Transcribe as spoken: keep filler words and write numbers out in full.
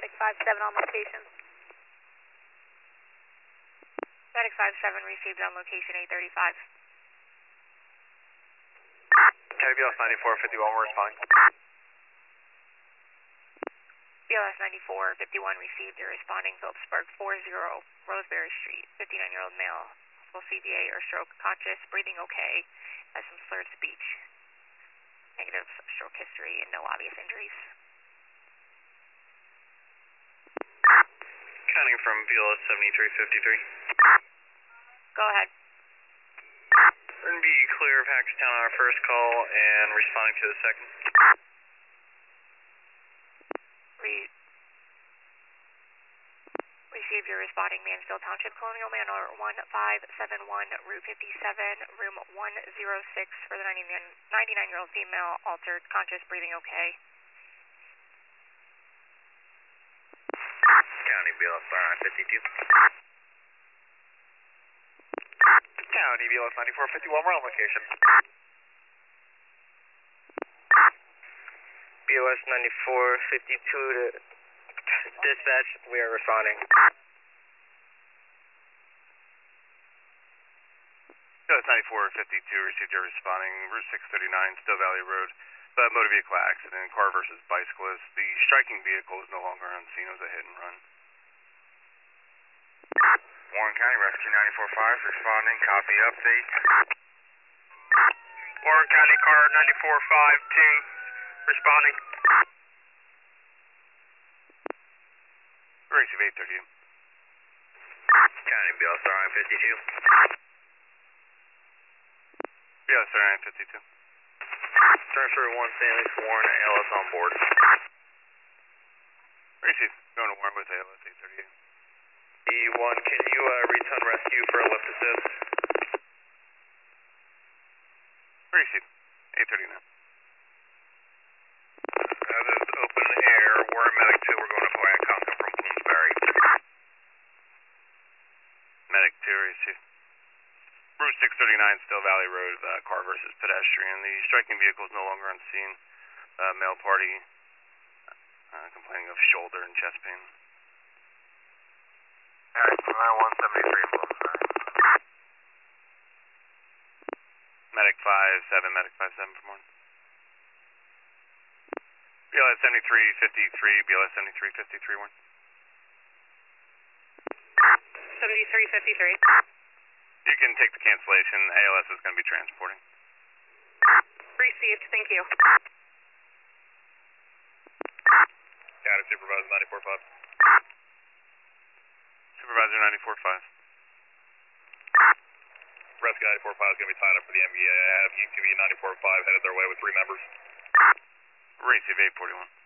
Medic five seven on location. Medic five seven received on location eight thirty-five. County B L S ninety-four fifty-one, we're responding. B L S ninety-four fifty-one received. They're responding Phillipsburg four zero, Roseberry Street, fifty-nine-year-old male, possible C V A or stroke, conscious, breathing okay, has some slurred speech, negative stroke history, and no obvious injuries. Counting from B L S seventy-three fifty-three. Go ahead. We're going to be clear of Hackettstown on our first call and responding to the second. Re Received your responding Mansfield Township Colonial Manor one five seven one, Route fifty-seven, room one oh six for the ninety-nine-year-old female, altered, conscious, breathing okay. County B L S fifty-two. County B L S ninety-four fifty-one, we're on location. B L S ninety-four fifty-two to dispatch, we are responding. B L S ninety-four fifty-two received your responding, Route six thirty-nine, Still Valley Road, uh, motor vehicle accident, car versus bicyclist. The striking vehicle is no longer on scene, it was a hit and run. Warren County Rescue ninety-four five responding, copy update. Warren County Car ninety-four five two responding. Receive eight thirty. County B L S nine fifty-two. B L S nine fifty-two. Transfer one Stanley Warren and L S on board. Receive, going to Warren with A L S eight thirty-eight. E one, can you uh, return rescue for a lift assist? Receive, eight thirty-nine. Uh, this is open air, we're Medic two, we're going to Hawaii Conco from Bloomsbury. Medic two, receive. Route six thirty-nine, Still Valley Road, uh, car versus pedestrian. The striking vehicle is no longer on scene. Uh, male party uh, complaining of shoulder and chest pain. Alright, one seventy-three, Medic five seven, Medic five seven for morning. B L S seventy-three fifty-three, B L S seventy-three fifty-three, one. seventy-three fifty-three. You can take the cancellation, A L S is going to be transporting. Received, thank you. Got it, Supervisor ninety-four five. Supervisor ninety-four five. Rescue ninety-four five is going to be tied up for the M B A. I have U T V ninety-four five headed their way with three members. Receive eight forty-one.